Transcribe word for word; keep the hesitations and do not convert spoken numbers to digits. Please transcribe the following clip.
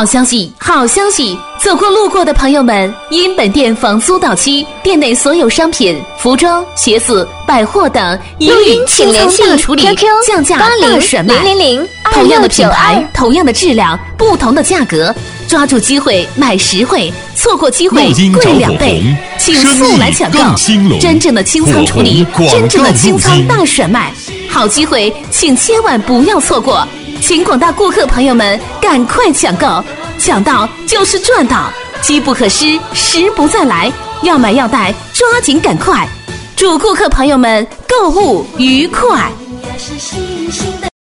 好消息，好消息！走过路过的朋友们，因本店房租到期，店内所有商品、服装、鞋子、百货等一律清仓大处理，降价大甩卖。 零零零同样的品牌，同样的质量，不同的价格，抓住机会买实惠，错过机会贵两倍。请速来抢购！真正的清仓处理，真正的清仓大甩卖，好机会，请千万不要错过！请广大顾客朋友们赶快抢购，抢到就是赚到，机不可失，时不再来，要买要带，抓紧赶快！祝顾客朋友们购物愉快！ 也是星星的